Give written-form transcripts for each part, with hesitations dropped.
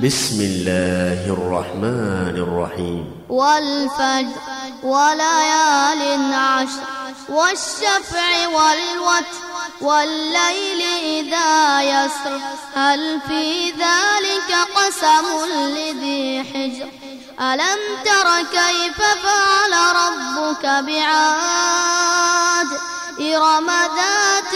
بسم الله الرحمن الرحيم. والفجر وليال عشر والشفع والوتر والليل إذا يسر هل في ذلك قسم لذي حجر ألم تر كيف فعل ربك بعاد إرم ذات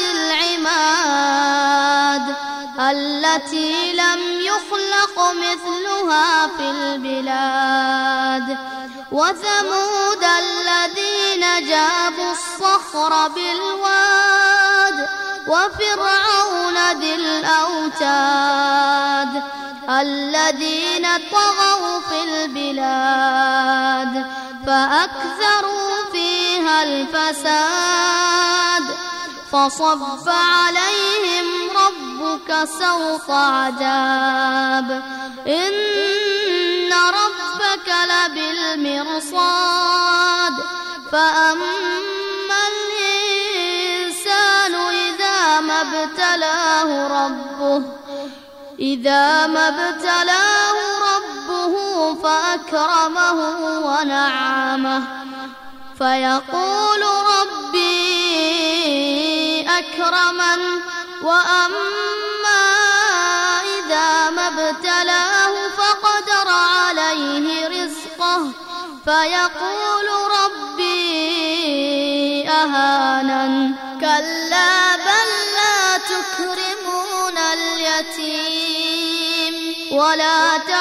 العماد التي لم يخلق مثلها في البلاد وثمود الذين جابوا الصخر بالواد وفرعون ذي الأوتاد الذين طغوا في البلاد فأكثروا فيها الفساد فصب عليهم ربك سوط عذاب إن ربك لبالمرصاد فأما الإنسان إذا ما ابتلاه ربه فأكرمه ونعمه فيقول ربي أكرمن وأما إذا ما ابتلاه فقدر عليه رزقه فيقول ربي أهانن كلا بل لا تكرمون اليتيم ولا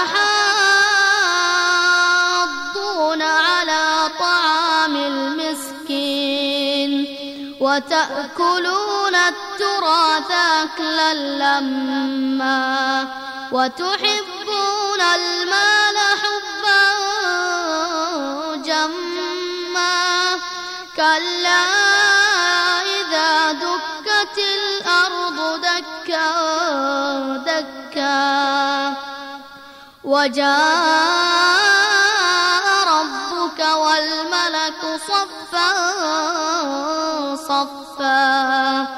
تحاضون على طعام المسكين وتأكلون التراث أكلا لما وتحبون المال حبا جما كلا إذا دكت الأرض دكا دكا وجاء ربك والملك صفا صفا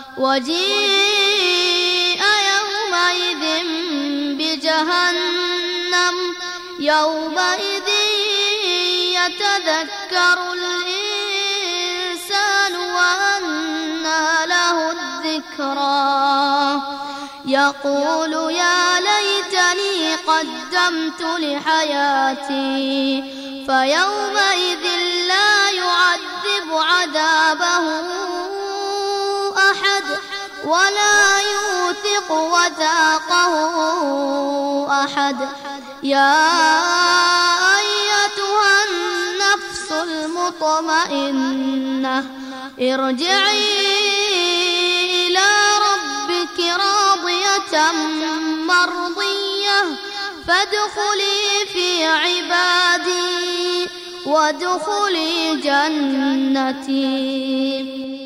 وجيء يومئذ بجهنم يومئذ يتذكر الإنسان وأنى له الذكرى يقول يا ليتني قدمت لحياتي فيومئذ لا يعذب عذابه أحد ولا يوثق وثاقه أحد يا أيتها النفس المطمئنة ارجعي إلى ربك راضية مرضية فادخلي في عبادي وادخلي جنتي.